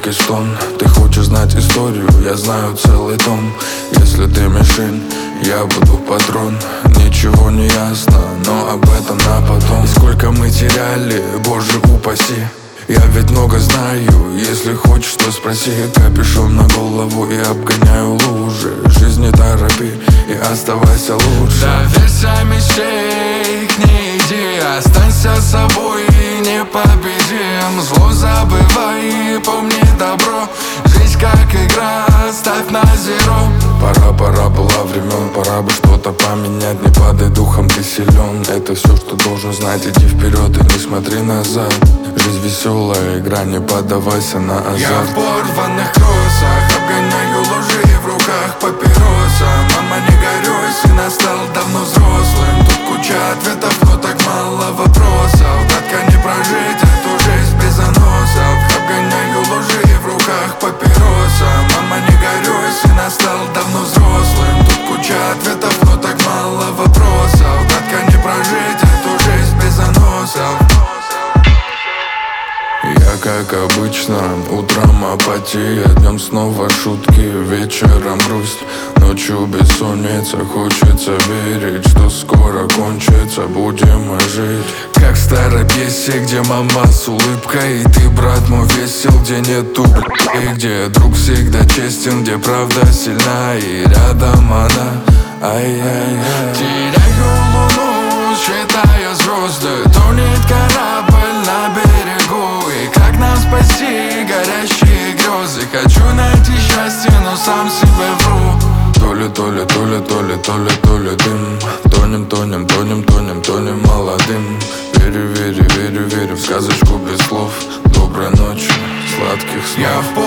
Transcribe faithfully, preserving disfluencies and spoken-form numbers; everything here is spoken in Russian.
глубокий стон. Ты хочешь знать историю, я знаю целый том. Если ты мишень, я буду патрон. Ничего не ясно, но об этом на потом. И сколько мы теряли, боже упаси. Я ведь много знаю, если хочешь, то спроси. Капюшон на голову и обгоняю лужи. Жизнь не торопи и оставайся лучше. Доверься мечте, к ней иди. Останься собой и непобедим. Зло забывай и помни добро. Жизнь как игра, ставь на зеро. Пора, пора была времен, пора бы что-то поменять. Не падай духом, ты силен. Это все, что должен знать. Иди вперед и не смотри назад. Жизнь веселая игра, не поддавайся на азарт. Я в порванных кроссах, обгоняю лужи в руках папироса. Мама, не горюй, сын стал давно взрослым. Тут куча ответов, но так мало вопросов. Гадко не прожить эту жизнь без заносов. Обгоняю лужи в руках папироса. Мама, не горюй, сын стал давно взрослым. Тут куча ответов, но так мало вопросов. Гадко не прожить эту жизнь без заносов. Я как обычно, утром апатия, днем снова шутки, вечером грусть, ночью бессонница. Хочется верить, что скоро кончится, будем мы жить. Как в старой пьесе, где мама с улыбкой, и ты, брат мой, весел, где нету и где друг всегда честен, где правда сильна и рядом она. Ай-яй-яй. Теряю луну, считая звезды, тонет корабль на берегу. И как нам спасти горящие грезы? Хочу найти счастье, но сам себе вру. То ли, то ли, то ли, то ли, то ли, то ли дым. Тонем, тонем, тонем, тонем, тонем молодым. Верю, верю, верю, верю в сказочку без слов. Доброй ночи, сладких снов. Я в